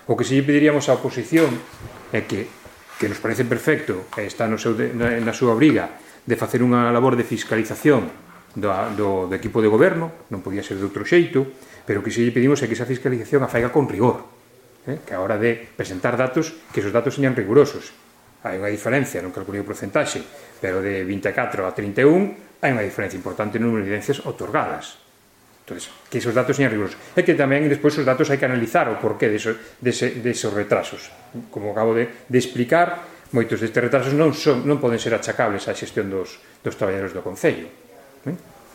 O que se lle pediríamos á oposición é que nos parece perfecto e está na súa obriga de facer unha labor de fiscalización do equipo de goberno, non podía ser de outro xeito, pero o que se lle pedimos é que esa fiscalización a faiga con rigor, que a hora de presentar datos, que esos datos señan rigurosos. Hai unha diferencia, non calculei o porcentaxe, pero de 24 a 31 hai unha diferencia importante no número de evidencias otorgadas. Entón, que esos datos señan rigurosos. E que tamén, despois, os datos hai que analizar o porqué desos retrasos. Como acabo de explicar, moitos destes retrasos non poden ser achacables á xestión dos traballadores do Concello.